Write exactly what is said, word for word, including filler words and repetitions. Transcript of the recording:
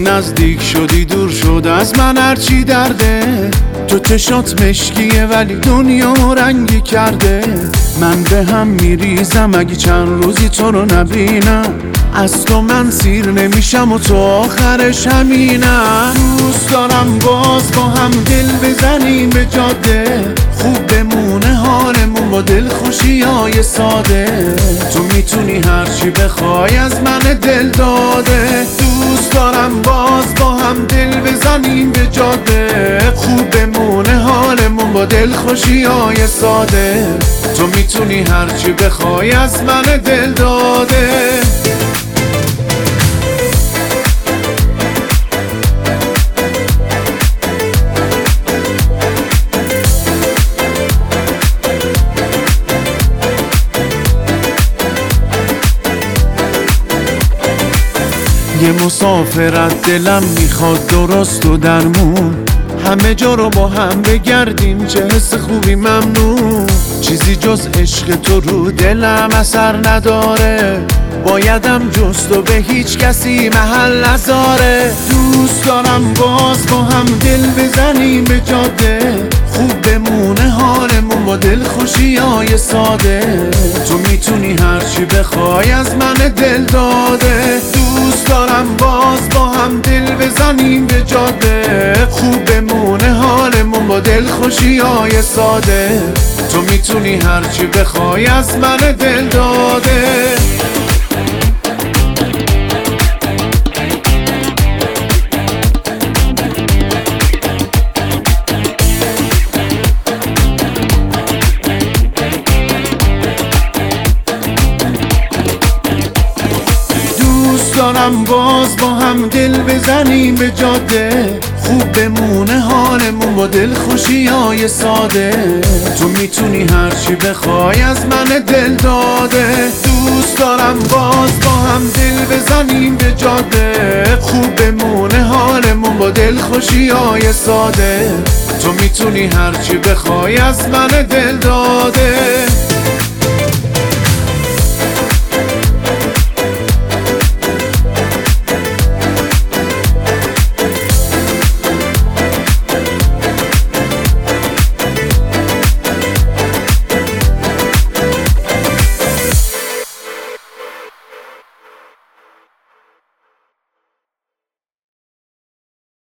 نزدیک شدی دور شد از من هرچی درده. تو چشات مشکیه ولی دنیا رنگی کرده. من به هم میریزم اگه چند روزی تو رو نبینم. از تو من سیر نمیشم و تو آخرش همینم. دوست دارم باز با هم دل بزنیم به جاده. خوب بمونه حالمون با دل خوشی های ساده. تو میتونی هرچی بخوای از من دل داده. دوست دارم باز با هم دل بزنیم به جاده. خوب بمونه حالمون با دل خوشی های ساده. تو میتونی هرچی بخوای از من دل داده. یه مسافرت دلم میخواد درست و درمون. همه جا رو با هم بگردیم چه حس خوبی ممنون. چیزی جز عشق تو رو دلم اثر نداره. بایدم جز تو به هیچ کسی محل نذاره. دوست دارم باز با هم دل بزنیم به جاده. خوب بمونه حالمون با دل خوشی های ساده. تو میتونی هرچی بخوای از من دل داده. دوست دارم باز با هم دل بزنیم به جاده. خوب بمونه حالمون با دل خوشی های ساده. تو میتونی هرچی بخوای از من دل داده. دوست دارم باز با هم دل بزنیم به جاده. خوب بمونه حالمون با دل خوشی های ساده. تو میتونی هرچی بخوای از من دل داده. دوست دارم باز با هم دل بزنیم به جاده. خوب بمونه حالمون با دل خوشی های ساده. تو میتونی هرچی بخوای از من دل داده.